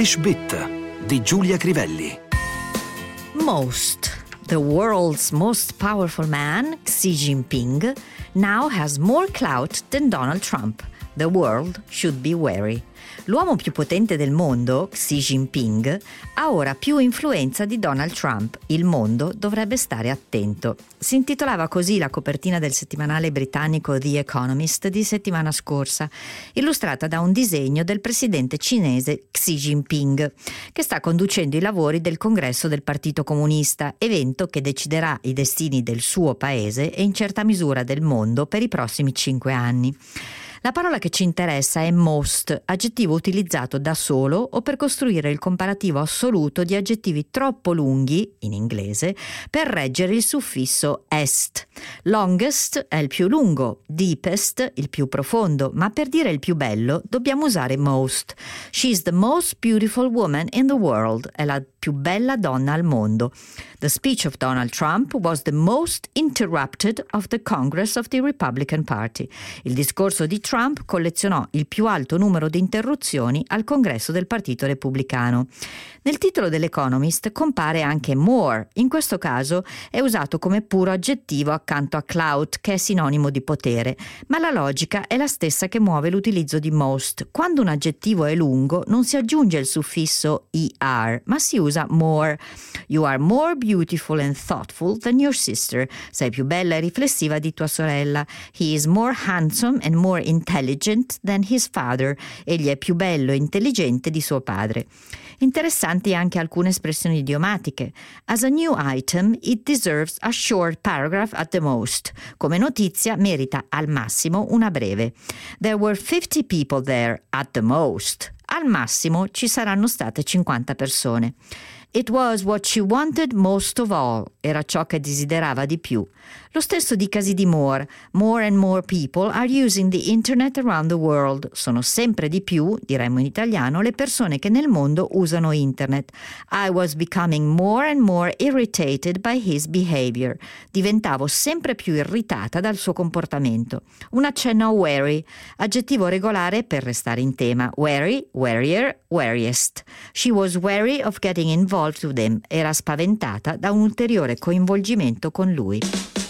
English Bit di Giulia Crivelli. Most. The world's most powerful man, Xi Jinping, now has more clout than Donald Trump. The world should be wary. L'uomo più potente del mondo, Xi Jinping, ha ora più influenza di Donald Trump. Il mondo dovrebbe stare attento. Si intitolava così la copertina del settimanale britannico The Economist di settimana scorsa, illustrata da un disegno del presidente cinese Xi Jinping, che sta conducendo i lavori del congresso del Partito Comunista, evento che deciderà i destini del suo paese e in certa misura del mondo per i prossimi 5 anni. La parola che ci interessa è most, aggettivo utilizzato da solo o per costruire il comparativo assoluto di aggettivi troppo lunghi, in inglese, per reggere il suffisso est. Longest è il più lungo, deepest il più profondo, ma per dire il più bello dobbiamo usare most. She's the most beautiful woman in the world, è la più bella donna al mondo. The speech of Donald Trump was the most interrupted of the Congress of the Republican Party. Il discorso di Trump collezionò il più alto numero di interruzioni al congresso del Partito Repubblicano. Nel titolo dell'Economist compare anche more. In questo caso è usato come puro aggettivo accanto a clout, che è sinonimo di potere, ma la logica è la stessa che muove l'utilizzo di most. Quando un aggettivo è lungo non si aggiunge il suffisso er, ma si usa more. You are more beautiful and thoughtful than your sister. Sei più bella e riflessiva di tua sorella. He is more handsome and more intelligent than his father. Egli è più bello e intelligente di suo padre. Interessanti anche alcune espressioni idiomatiche. As a new item, it deserves a short paragraph at the most. Come notizia merita al massimo una breve. There were 50 people there at the most. Al massimo ci saranno state 50 persone. It was what she wanted most of all. Era ciò che desiderava di più. Lo stesso dicasi di more. More and more people are using the internet around the world. Sono sempre di più, diremmo in italiano, le persone che nel mondo usano internet. I was becoming more and more irritated by his behavior. Diventavo sempre più irritata dal suo comportamento. Un accenno a wary, aggettivo regolare per restare in tema. Wary, warier, wariest. She was wary of getting involved with him. Era spaventata da un ulteriore coinvolgimento con lui.